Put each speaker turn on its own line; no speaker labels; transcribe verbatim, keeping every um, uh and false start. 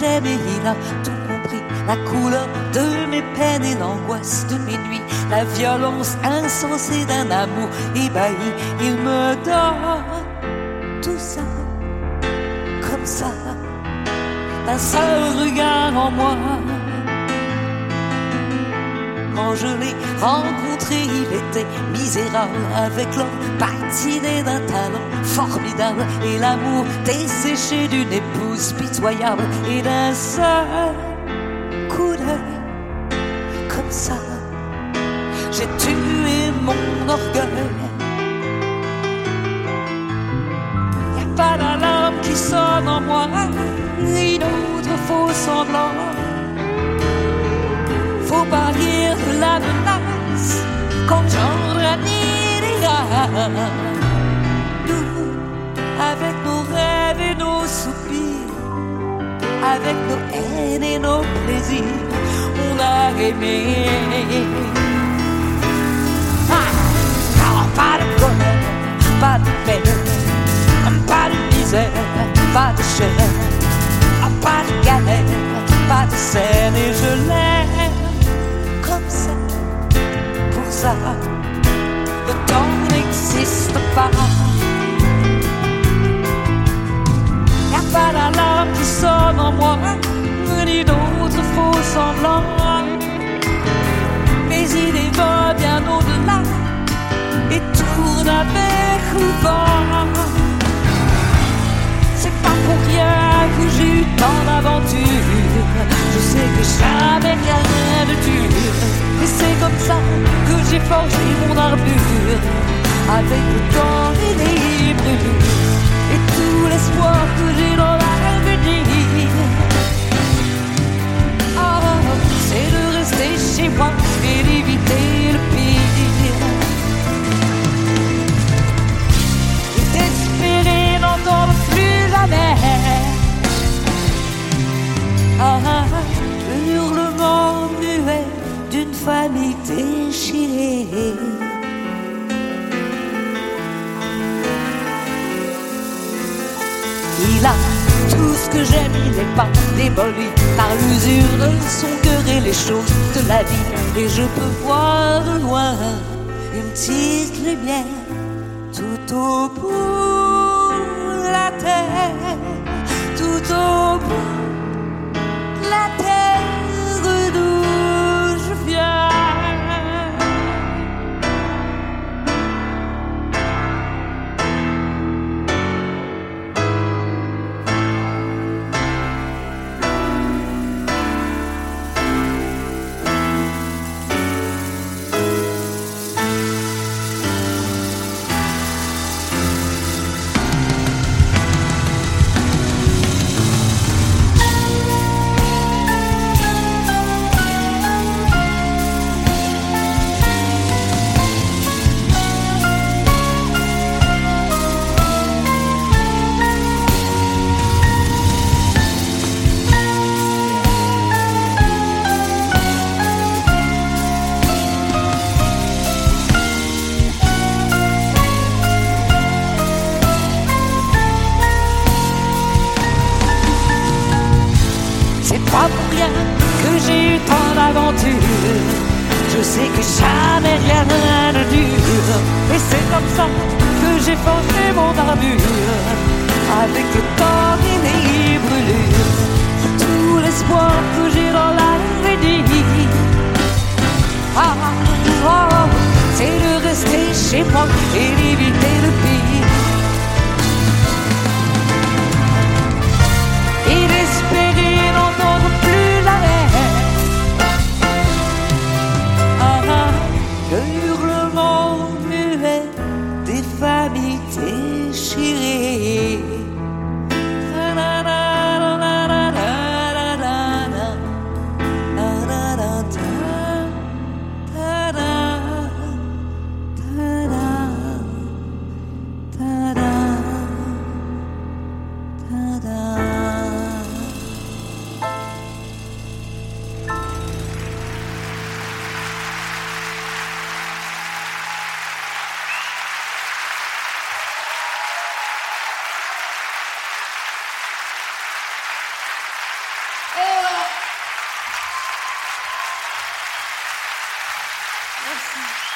j'aime et il a tout compris. La couleur de mes peines et l'angoisse de mes nuits, la violence insensée d'un amour ébahi. Il me donne tout ça, comme ça, d'un seul regard en moi. Quand je l'ai rencontré, il était misérable, avec l'or patiné d'un talent formidable et l'amour desséché d'une épouse pitoyable. Et d'un seul coup d'œil, comme ça, j'ai tué mon orgueil. Y'a pas d'alarme qui sonne en moi, ni d'autre faux semblant. Faut pas lire la menace comme genre d'idéal. Nous, avec nos rêves et nos soupirs, avec nos haines et nos plaisirs, on a aimé. Ah, alors pas de bonheur, pas de peine, pas de misère, pas de chair, pas de galère, pas de scène, et je l'aime comme ça, pour ça. Le temps n'existe pas. Y'a pas d'alarme qui sonne en moi, ni d'autres faux semblants. Mes idées vont bien au-delà et tournent avec le vent. C'est pas pour rien que j'ai eu tant d'aventures. Je sais que jamais rien de dur. Et c'est comme ça que j'ai forgé mon armure, avec le temps et les brûlures, et tout l'espoir que j'ai dans l'avenir. Oh, c'est de rester chez moi et d'éviter le pire, et d'espérer n'entendre plus jamais ah, le hurlement muet d'une famille déchirée. Il a tout ce que j'aime, il n'est pas démoli par l'usure de son cœur et les choses de la vie. Et je peux voir de loin une petite lumière tout au bout de la terre, tout au bout la terre d'où je viens. Pas pour rien que j'ai eu tant d'aventures. Je sais que jamais rien ne dure. Et c'est comme ça que j'ai forgé mon armure, avec le temps et les brûlures, tout l'espoir que j'ai dans l'avenir. Ah, oh, c'est de rester chez moi et d'éviter le pire, et d'espérer n'entendre plus la mer. Ah, ah, le hurlement muet des familles déchirées. Merci.